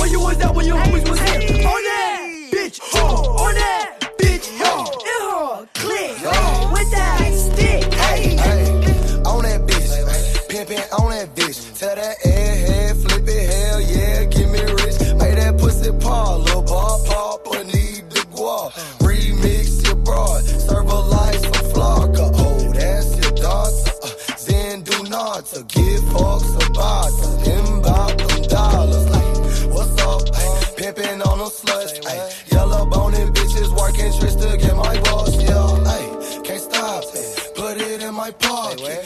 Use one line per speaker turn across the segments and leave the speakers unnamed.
Where you was at when your homies was here? On that, bitch, on that, bitch, in her click, with that stick,
on that bitch, pimpin' on that bitch. Tell that head, flip it, hell yeah, give me rich. Make that pussy paw, little ball, but need the guap. Remix your broad, serve a life for flocka. Oh, that's your daughter. Then do not to give fucks about inbound them dollars. What's up? Pimpin' on them sluts. Yellow boning bitches working tricks to get my boss. Yeah, can't stop it. Put it in my pocket.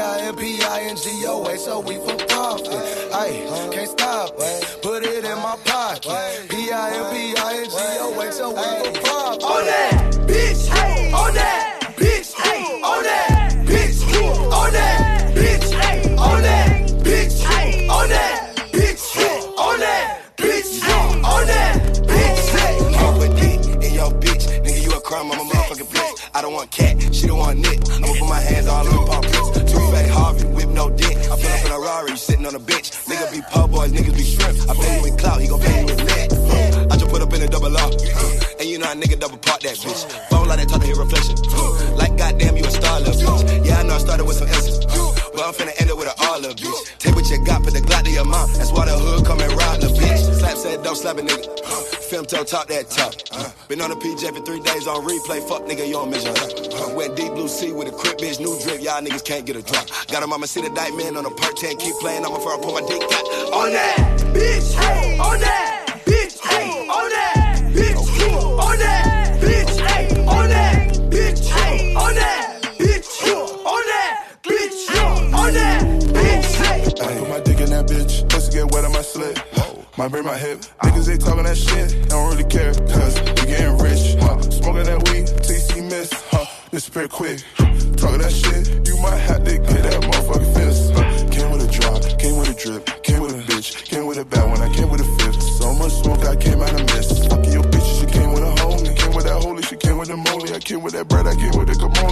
P-I-M-P-I-N-G-O-A, so we for profit. Can't stop it. Put it in my pocket. P-I-M-P-I-N-G-O-A, so we for profit.
On that, bitch, on that, bitch, on that, bitch, on that, bitch, on that, bitch, on that, bitch, on that, bitch, on that, bitch.
Pump with dick in your bitch. Nigga, you a crime, I'm a motherfucking bitch. I don't want cat, she don't want Nick. I'ma put my hands all on palm prints. Too fat Harvey, whip no dick. I pull up in a Rari, you sitting on a bench. Niggas be po' boys, niggas be shrimp. I pay you with clout, he gon' pay you with net. I just put up in a double R. And you know a nigga double park that bitch. Phone like that talk to his reflection. Like goddamn, you a star, little bitch. Yeah, I know I started with some S's. But I'm finna end up with an all, little bitch. Take what you got, put the Glock to your mouth. That's why the hood come and ride, little bitch. Slap said, don't slap a nigga. Film toe, talk that talk. Been on the PJ for 3 days on replay. Fuck nigga, you don't measure. Went deep blue sea with a crip bitch, new drip. Y'all niggas can't get a drop. Got a mama see the dyke man on a perk 10. Keep playing, I'ma fur pull my dick got.
On that, bitch, on that, bitch, on that, bitch, on that, bitch, on that, bitch, on that, bitch, on that, bitch, on that, bitch.
I put my dick in that bitch, pussy get wet on my slit. Might break my hip, niggas they talking that shit, don't really care, cause we getting rich, smoking that weed, TC miss, disappear quick, talking that shit, you might have to get that motherfucking fist, came with a drop, came with a drip, came with a bitch, came with a bad one, I came with a fifth, so much smoke I came out of mist, fucking your bitch, she came with a homie, came with that holy, she came with the molly, I came with that bread, I came with the Camone.